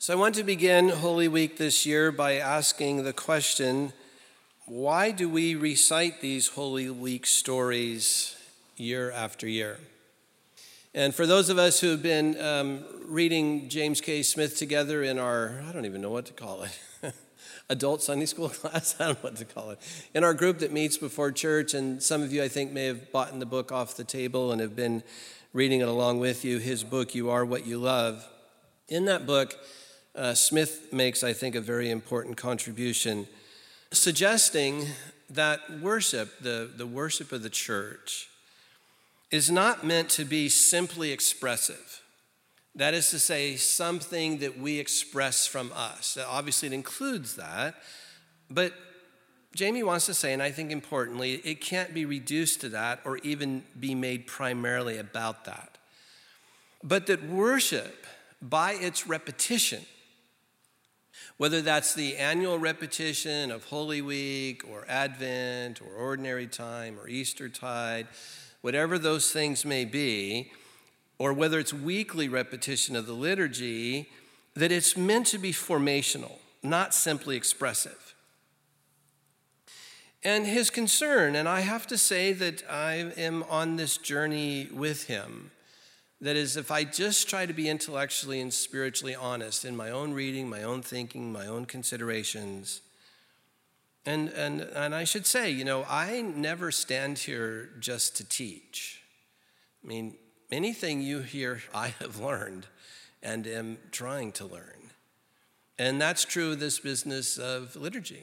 So I want to begin Holy Week this year by asking the question, why do we recite these Holy Week stories year after year? And for those of us who have been reading James K. Smith together in our, I don't even know what to call it, adult Sunday school class, I don't know what to call it, in our group that meets before church, and some of you I think may have bought the book off the table and have been reading it along with you, his book, You Are What You Love. In that book, Smith makes, I think, a very important contribution, suggesting that worship, the worship of the church, is not meant to be simply expressive. That is to say, something that we express from us. Obviously, it includes that, but Jamie wants to say, and I think importantly, it can't be reduced to that or even be made primarily about that. But that worship, by its repetition, whether that's the annual repetition of Holy Week or Advent or Ordinary Time or Eastertide, whatever those things may be, or whether it's weekly repetition of the liturgy, that it's meant to be formational, not simply expressive. And his concern, and I have to say that I am on this journey with him, that is, if I just try to be intellectually and spiritually honest in my own reading, my own thinking, my own considerations, and I should say, I never stand here just to teach. I mean, anything you hear, I have learned and am trying to learn. And that's true of this business of liturgy.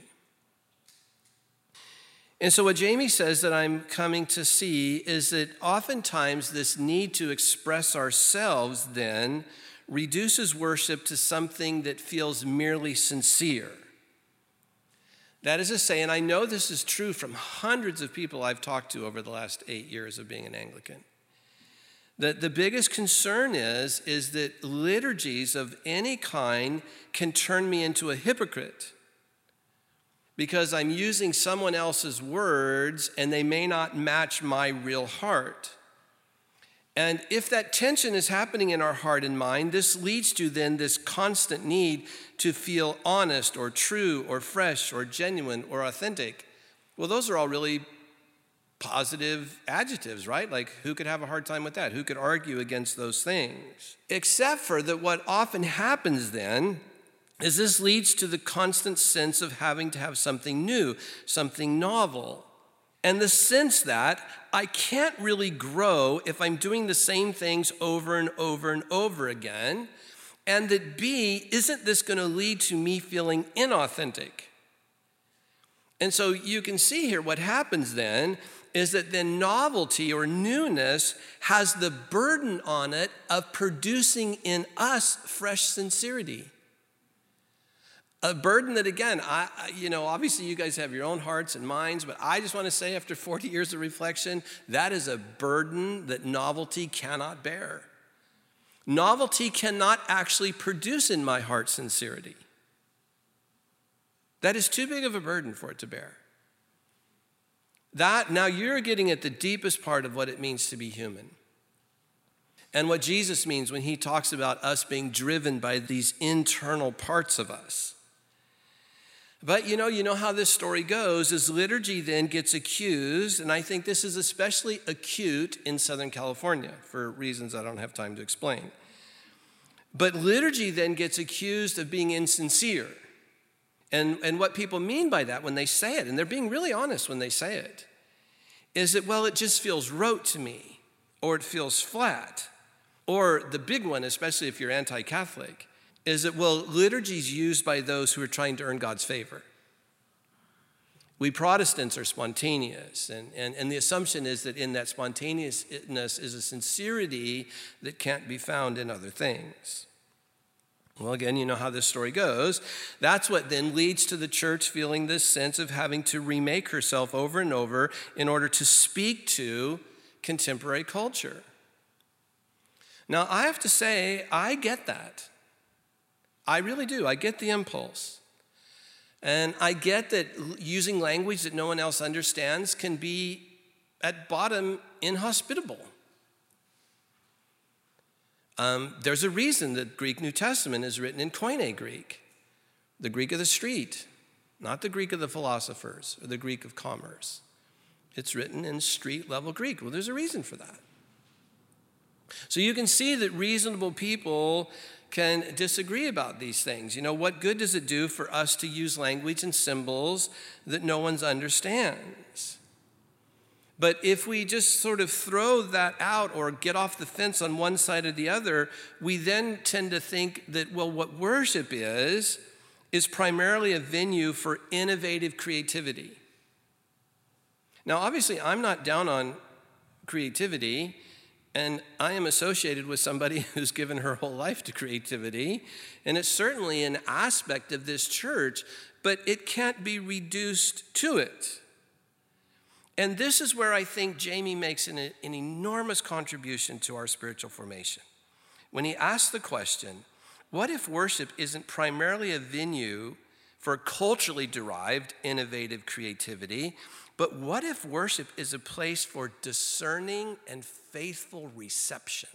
And so what Jamie says that I'm coming to see is that oftentimes this need to express ourselves then reduces worship to something that feels merely sincere. That is to say, and I know this is true from hundreds of people I've talked to over the last 8 years of being an Anglican, that the biggest concern is that liturgies of any kind can turn me into a hypocrite, because I'm using someone else's words and they may not match my real heart. And if that tension is happening in our heart and mind, this leads to then this constant need to feel honest or true or fresh or genuine or authentic. Well, those are all really positive adjectives, right? Like, who could have a hard time with that? Who could argue against those things? Except for that what often happens then is this leads to the constant sense of having to have something new, something novel. And the sense that I can't really grow if I'm doing the same things over and over and over again. And that B, isn't this going to lead to me feeling inauthentic? And so you can see here what happens then is that then novelty or newness has the burden on it of producing in us fresh sincerity. A burden that, again, obviously you guys have your own hearts and minds, but I just want to say after 40 years of reflection, that is a burden that novelty cannot bear. Novelty cannot actually produce in my heart sincerity. That is too big of a burden for it to bear. Now you're getting at the deepest part of what it means to be human. And what Jesus means when he talks about us being driven by these internal parts of us. But you know how this story goes is liturgy then gets accused, and I think this is especially acute in Southern California for reasons I don't have time to explain. But liturgy then gets accused of being insincere. And what people mean by that when they say it, and they're being really honest when they say it, is that, well, it just feels rote to me, or it feels flat. Or the big one, especially if you're anti-Catholic, is that, well, liturgy is used by those who are trying to earn God's favor. We Protestants are spontaneous, and the assumption is that in that spontaneousness is a sincerity that can't be found in other things. Well, again, you know how this story goes. That's what then leads to the church feeling this sense of having to remake herself over and over in order to speak to contemporary culture. Now, I have to say, I get that. I really do. I get the impulse. And I get that using language that no one else understands can be, at bottom, inhospitable. There's a reason that Greek New Testament is written in Koine Greek, the Greek of the street, not the Greek of the philosophers or the Greek of commerce. It's written in street-level Greek. Well, there's a reason for that. So you can see that reasonable people can disagree about these things. What good does it do for us to use language and symbols that no one understands? But if we just sort of throw that out or get off the fence on one side or the other, we then tend to think that, what worship is primarily a venue for innovative creativity. Now, obviously, I'm not down on creativity, and I am associated with somebody who's given her whole life to creativity, and it's certainly an aspect of this church, but it can't be reduced to it. And this is where I think Jamie makes an enormous contribution to our spiritual formation. When he asks the question, what if worship isn't primarily a venue for culturally derived innovative creativity, but what if worship is a place for discerning and faithful reception?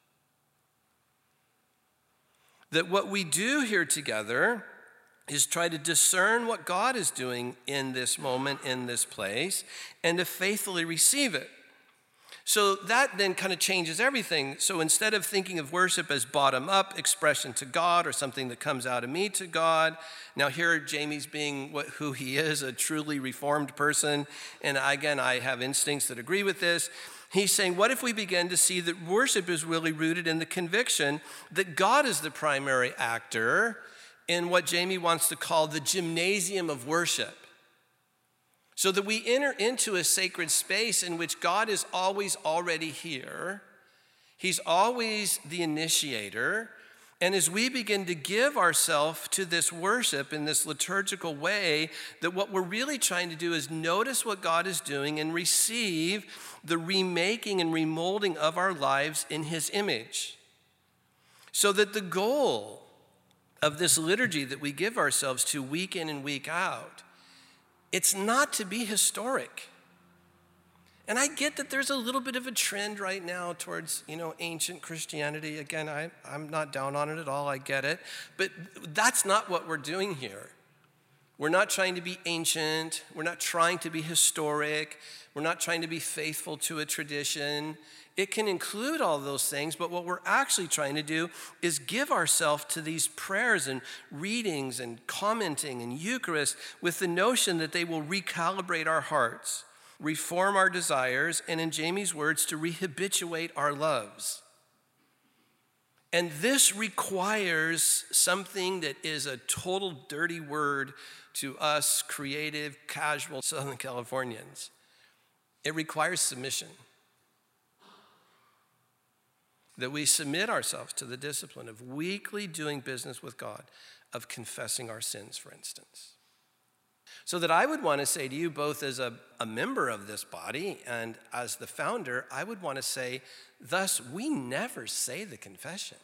That what we do here together is try to discern what God is doing in this moment, in this place, and to faithfully receive it. So that then kind of changes everything. So instead of thinking of worship as bottom-up expression to God or something that comes out of me to God, now here Jamie's being who he is, a truly reformed person, and again, I have instincts that agree with this. He's saying, what if we begin to see that worship is really rooted in the conviction that God is the primary actor in what Jamie wants to call the gymnasium of worship? So that we enter into a sacred space in which God is always already here. He's always the initiator. And as we begin to give ourselves to this worship in this liturgical way, that what we're really trying to do is notice what God is doing and receive the remaking and remolding of our lives in his image. So that the goal of this liturgy that we give ourselves to week in and week out, it's not to be historic. And I get that there's a little bit of a trend right now towards, ancient Christianity. Again, I'm not down on it at all, I get it. But that's not what we're doing here. We're not trying to be ancient. We're not trying to be historic. We're not trying to be faithful to a tradition. It can include all those things, but what we're actually trying to do is give ourselves to these prayers and readings and commenting and Eucharist with the notion that they will recalibrate our hearts, reform our desires, and in Jamie's words, to rehabituate our loves. And this requires something that is a total dirty word to us creative, casual Southern Californians. It requires submission. That we submit ourselves to the discipline of weekly doing business with God, of confessing our sins, for instance. So that I would want to say to you, both as a member of this body and as the founder, I would want to say, thus, we never say the confession.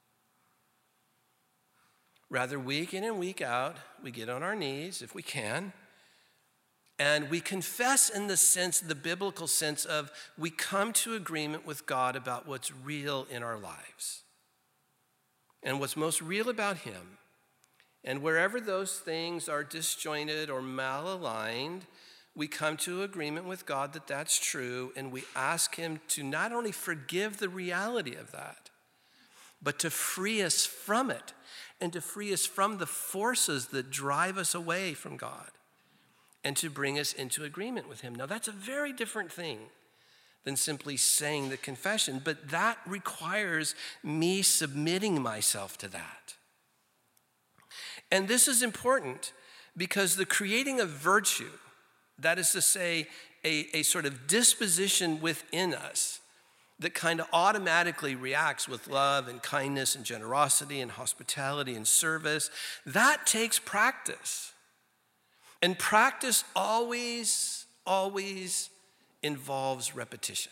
Rather, week in and week out, we get on our knees, if we can, and we confess in the biblical sense of we come to agreement with God about what's real in our lives and what's most real about him. And wherever those things are disjointed or malaligned, we come to agreement with God that that's true, and we ask him to not only forgive the reality of that, but to free us from it and to free us from the forces that drive us away from God, and to bring us into agreement with him. Now, that's a very different thing than simply saying the confession, but that requires me submitting myself to that. And this is important because the creating of virtue, that is to say, a sort of disposition within us that kind of automatically reacts with love and kindness and generosity and hospitality and service, that takes practice. And practice always involves repetition.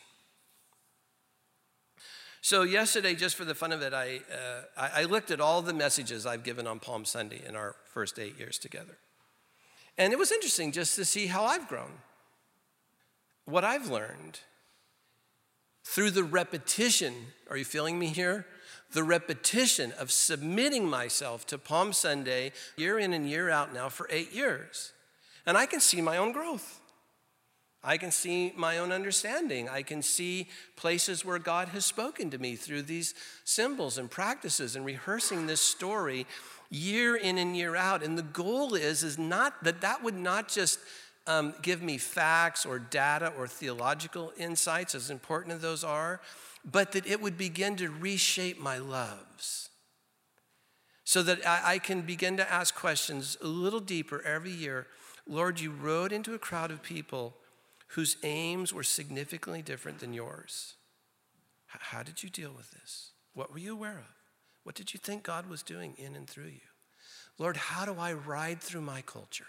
So yesterday, just for the fun of it, I looked at all the messages I've given on Palm Sunday in our first 8 years together. And it was interesting just to see how I've grown, what I've learned through the repetition, are you feeling me here? the repetition of submitting myself to Palm Sunday year in and year out now for 8 years. And I can see my own growth. I can see my own understanding. I can see places where God has spoken to me through these symbols and practices and rehearsing this story year in and year out. And the goal is not that would not just give me facts or data or theological insights, as important as those are, but that it would begin to reshape my loves so that I can begin to ask questions a little deeper every year. Lord, you rode into a crowd of people whose aims were significantly different than yours. How did you deal with this? What were you aware of? What did you think God was doing in and through you? Lord, how do I ride through my culture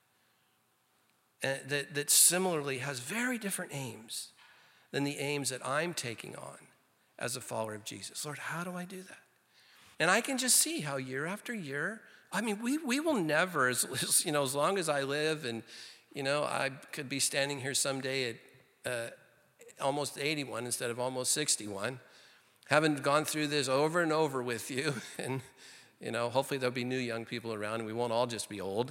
that similarly has very different aims than the aims that I'm taking on as a follower of Jesus? Lord, how do I do that? And I can just see how year after year, I mean, we will never, as long as I live, and I could be standing here someday at almost 81 instead of almost 61, having gone through this over and over with you, and hopefully there'll be new young people around, and we won't all just be old.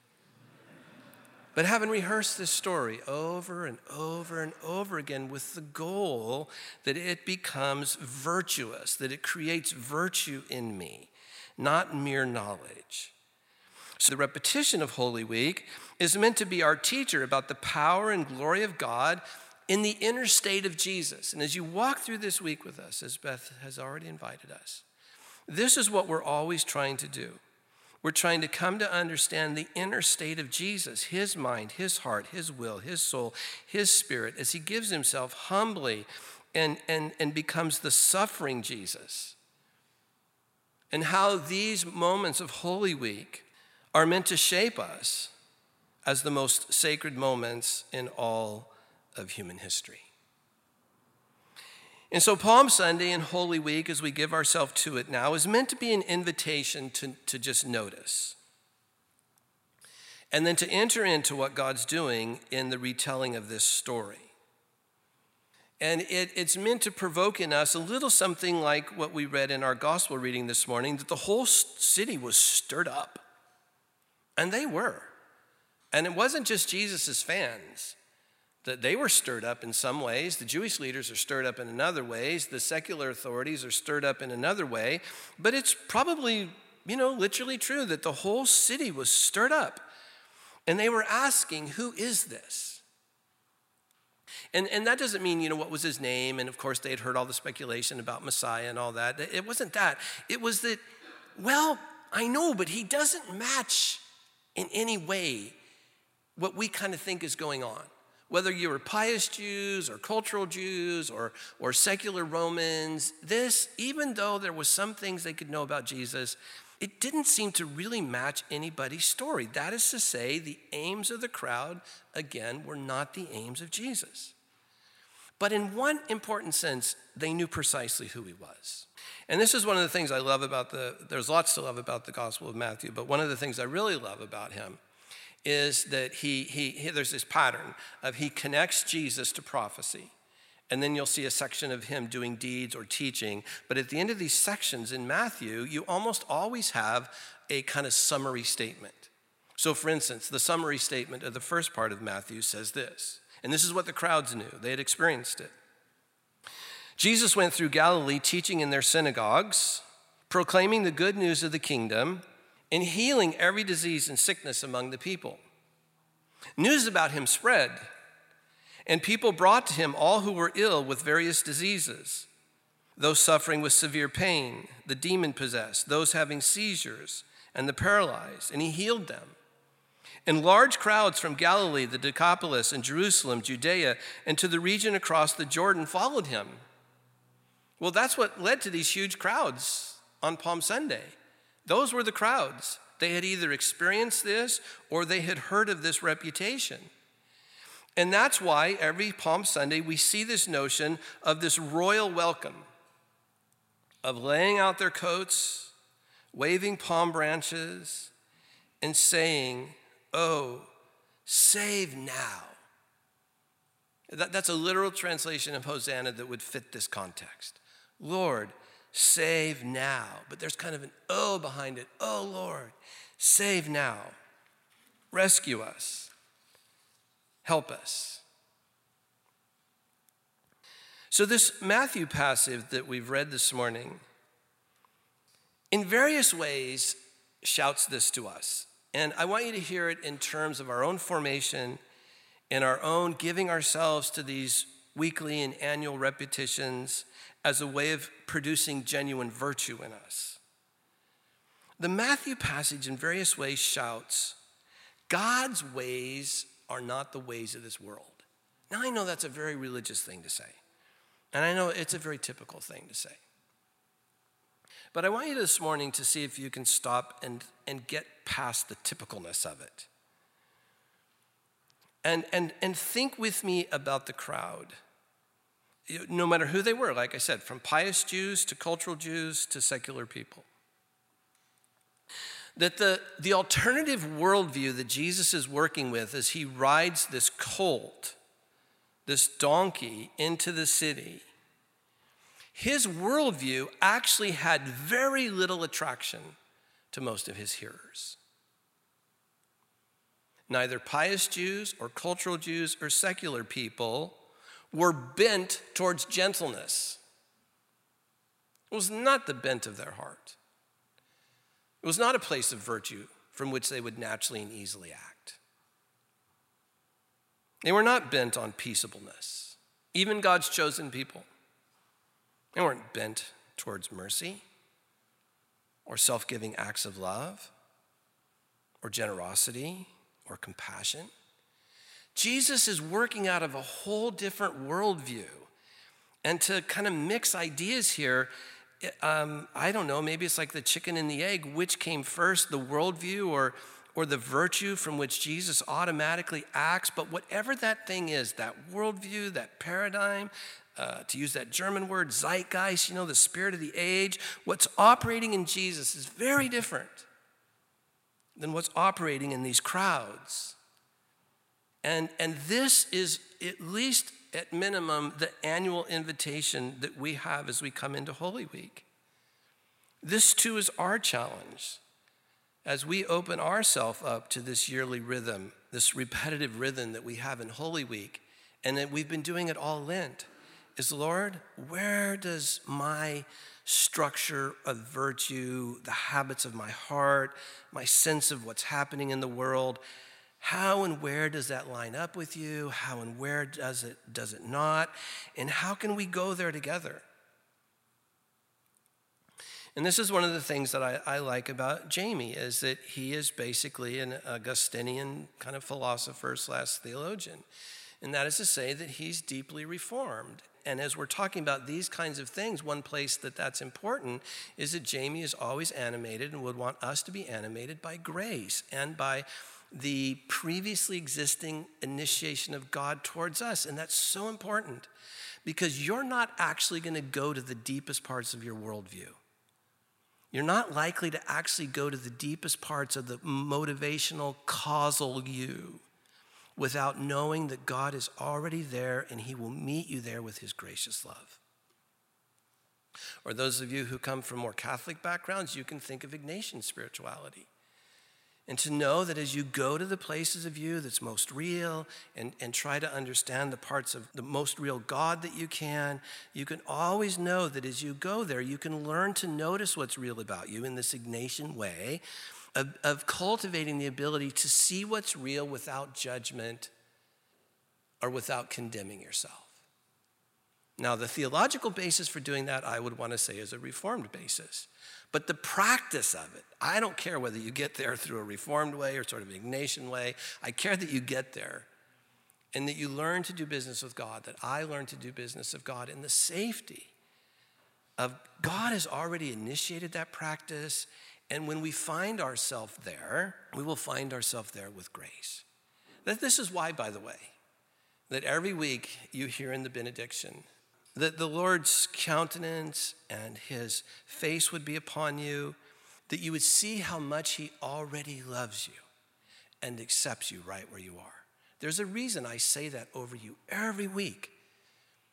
But having rehearsed this story over and over and over again with the goal that it becomes virtuous, that it creates virtue in me, not mere knowledge. So the repetition of Holy Week is meant to be our teacher about the power and glory of God in the inner state of Jesus. And as you walk through this week with us, as Beth has already invited us, this is what we're always trying to do. We're trying to come to understand the inner state of Jesus, his mind, his heart, his will, his soul, his spirit, as he gives himself humbly and becomes the suffering Jesus. And how these moments of Holy Week are meant to shape us as the most sacred moments in all of human history. And so Palm Sunday and Holy Week, as we give ourselves to it now, is meant to be an invitation to just notice. And then to enter into what God's doing in the retelling of this story. And it's meant to provoke in us a little something like what we read in our gospel reading this morning, that the whole city was stirred up. And they were. And it wasn't just Jesus' fans. That they were stirred up in some ways. The Jewish leaders are stirred up in another ways. The secular authorities are stirred up in another way. But it's probably, literally true that the whole city was stirred up. And they were asking, who is this? And that doesn't mean, what was his name? And of course, they had heard all the speculation about Messiah and all that. It wasn't that. It was that, I know, but he doesn't match in any way what we kind of think is going on. Whether you were pious Jews or cultural Jews or secular Romans, this, even though there was some things they could know about Jesus, it didn't seem to really match anybody's story. That is to say, the aims of the crowd, again, were not the aims of Jesus. But in one important sense, they knew precisely who he was. And this is one of the things I love about there's lots to love about the Gospel of Matthew, but one of the things I really love about him is that there's this pattern of he connects Jesus to prophecy. And then you'll see a section of him doing deeds or teaching. But at the end of these sections in Matthew, you almost always have a kind of summary statement. So for instance, the summary statement of the first part of Matthew says this, and this is what the crowds knew. They had experienced it. Jesus went through Galilee teaching in their synagogues, proclaiming the good news of the kingdom, and healing every disease and sickness among the people. News about him spread, and people brought to him all who were ill with various diseases, those suffering with severe pain, the demon-possessed, those having seizures, and the paralyzed, and he healed them. And large crowds from Galilee, the Decapolis, and Jerusalem, Judea, and to the region across the Jordan followed him. Well, that's what led to these huge crowds on Palm Sunday. Those were the crowds. They had either experienced this or they had heard of this reputation. And that's why every Palm Sunday we see this notion of this royal welcome, of laying out their coats, waving palm branches, and saying, "Oh, save now." That's a literal translation of Hosanna that would fit this context. Lord, save now. But there's kind of an oh behind it. Oh, Lord, save now. Rescue us. Help us. So this Matthew passage that we've read this morning, in various ways, shouts this to us. And I want you to hear it in terms of our own formation, in our own giving ourselves to these weekly and annual repetitions as a way of producing genuine virtue in us. The Matthew passage in various ways shouts, God's ways are not the ways of this world. Now I know that's a very religious thing to say. And I know it's a very typical thing to say. But I want you this morning to see if you can stop and get past the typicalness of it. And think with me about the crowd. No matter who they were, like I said, from pious Jews to cultural Jews to secular people. That the alternative worldview that Jesus is working with as he rides this colt, this donkey, into the city, his worldview actually had very little attraction to most of his hearers. Neither pious Jews or cultural Jews or secular people were bent towards gentleness. It was not the bent of their heart. It was not a place of virtue from which they would naturally and easily act. They were not bent on peaceableness. Even God's chosen people. They weren't bent towards mercy or self-giving acts of love or generosity or compassion. Jesus is working out of a whole different worldview. And to kind of mix ideas here, I don't know, maybe it's like the chicken and the egg. Which came first, the worldview or the virtue from which Jesus automatically acts? But whatever that thing is, that worldview, that paradigm, to use that German word, zeitgeist, the spirit of the age, what's operating in Jesus is very different than what's operating in these crowds. And this is, at least at minimum, the annual invitation that we have as we come into Holy Week. This too is our challenge as we open ourselves up to this yearly rhythm, this repetitive rhythm that we have in Holy Week, and that we've been doing it all Lent, is, Lord, where does my structure of virtue, the habits of my heart, my sense of what's happening in the world, how and where does that line up with you? How and where does it not? And how can we go there together? And this is one of the things that I like about Jamie, is that he is basically an Augustinian kind of philosopher / theologian. And that is to say that he's deeply reformed. And as we're talking about these kinds of things, one place that's important is that Jamie is always animated and would want us to be animated by grace and by the previously existing initiation of God towards us. And that's so important because you're not actually going to go to the deepest parts of your worldview. You're not likely to actually go to the deepest parts of the motivational, causal you without knowing that God is already there and he will meet you there with his gracious love. Or those of you who come from more Catholic backgrounds, you can think of Ignatian spirituality. And to know that as you go to the places of you that's most real and try to understand the parts of the most real God that you can always know that as you go there, you can learn to notice what's real about you in this Ignatian way of cultivating the ability to see what's real without judgment or without condemning yourself. Now, the theological basis for doing that, I would want to say, is a Reformed basis. But the practice of it, I don't care whether you get there through a Reformed way or sort of an Ignatian way. I care that you get there and that you learn to do business with God, that I learn to do business of God in the safety of God has already initiated that practice. And when we find ourselves there, we will find ourselves there with grace. This is why, by the way, that every week you hear in the benediction that the Lord's countenance and his face would be upon you, that you would see how much he already loves you and accepts you right where you are. There's a reason I say that over you every week,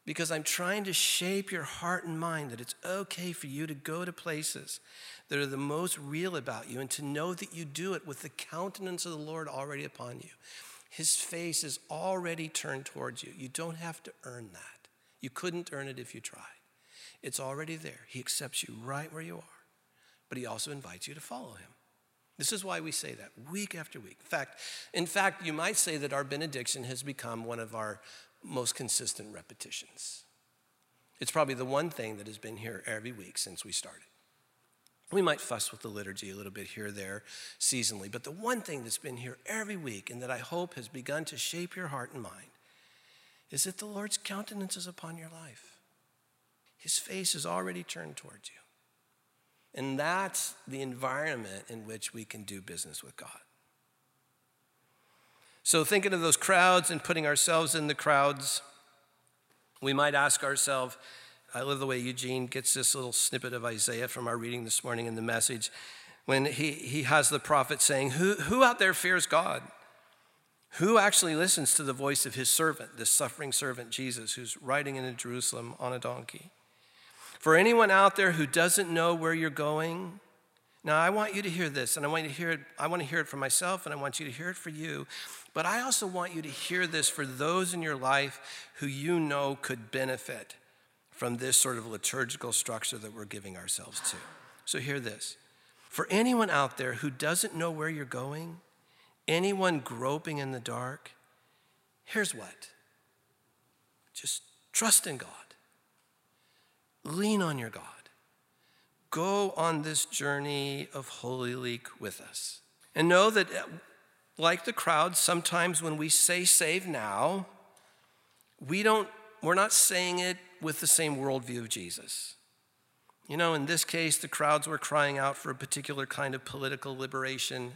because I'm trying to shape your heart and mind that it's okay for you to go to places that are the most real about you and to know that you do it with the countenance of the Lord already upon you. His face is already turned towards you. You don't have to earn that. You couldn't earn it if you tried. It's already there. He accepts you right where you are, but he also invites you to follow him. This is why we say that week after week. In fact, you might say that our benediction has become one of our most consistent repetitions. It's probably the one thing that has been here every week since we started. We might fuss with the liturgy a little bit here or there seasonally, but the one thing that's been here every week and that I hope has begun to shape your heart and mind is that the Lord's countenance is upon your life. His face is already turned towards you. And that's the environment in which we can do business with God. So thinking of those crowds and putting ourselves in the crowds, we might ask ourselves, I love the way Eugene gets this little snippet of Isaiah from our reading this morning in the Message, when he has the prophet saying, who out there fears God? Who actually listens to the voice of his servant, this suffering servant Jesus, who's riding into Jerusalem on a donkey? For anyone out there who doesn't know where you're going, now I want you to hear this, and I want to hear it for myself, and I want you to hear it for you, but I also want you to hear this for those in your life who you know could benefit from this sort of liturgical structure that we're giving ourselves to. So hear this. For anyone out there who doesn't know where you're going, anyone groping in the dark, here's what. Just trust in God. Lean on your God. Go on this journey of Holy Week with us. And know that, like the crowd, sometimes when we say save now, we're not saying it with the same worldview of Jesus. You know, in this case, the crowds were crying out for a particular kind of political liberation.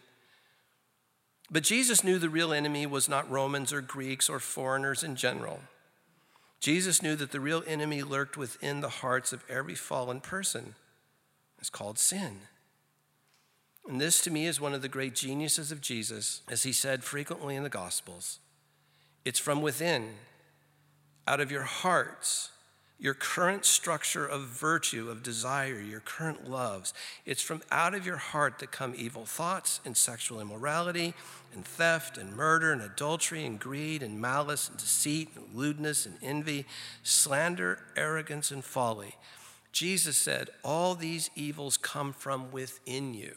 But Jesus knew the real enemy was not Romans or Greeks or foreigners in general. Jesus knew that the real enemy lurked within the hearts of every fallen person. It's called sin. And this, to me, is one of the great geniuses of Jesus, as he said frequently in the Gospels. It's from within, out of your hearts, your current structure of virtue, of desire, your current loves. It's from out of your heart that come evil thoughts and sexual immorality and theft and murder and adultery and greed and malice and deceit and lewdness and envy, slander, arrogance, and folly. Jesus said, all these evils come from within you,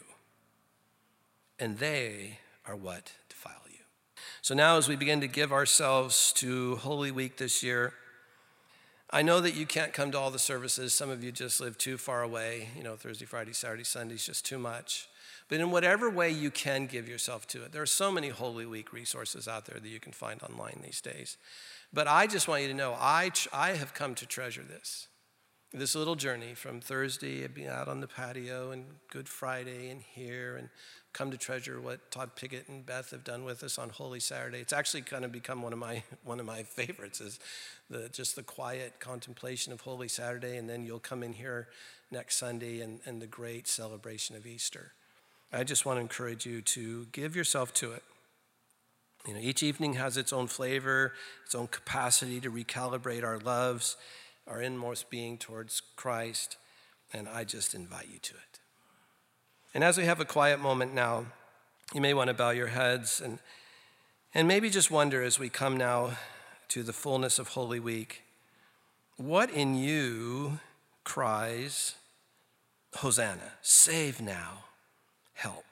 and they are what defile you. So now as we begin to give ourselves to Holy Week this year, I know that you can't come to all the services. Some of you just live too far away. You know, Thursday, Friday, Saturday, Sunday is just too much. But in whatever way you can give yourself to it, there are so many Holy Week resources out there that you can find online these days. But I just want you to know, I have come to treasure this little journey from Thursday, being out on the patio, and Good Friday, and here, and come to treasure what Todd Pickett and Beth have done with us on Holy Saturday. It's actually kind of become one of my favorites, is just the quiet contemplation of Holy Saturday, and then you'll come in here next Sunday and the great celebration of Easter. I just want to encourage you to give yourself to it. You know, each evening has its own flavor, its own capacity to recalibrate our loves, our inmost being towards Christ, and I just invite you to it. And as we have a quiet moment now, you may want to bow your heads and maybe just wonder, as we come now to the fullness of Holy Week, what in you cries, Hosanna, save now, help?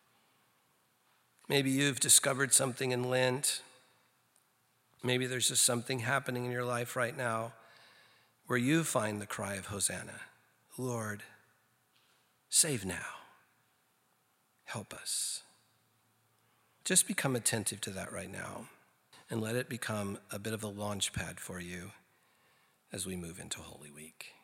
Maybe you've discovered something in Lent. Maybe there's just something happening in your life right now where you find the cry of Hosanna. Lord, save now. Help us. Just become attentive to that right now and let it become a bit of a launch pad for you as we move into Holy Week.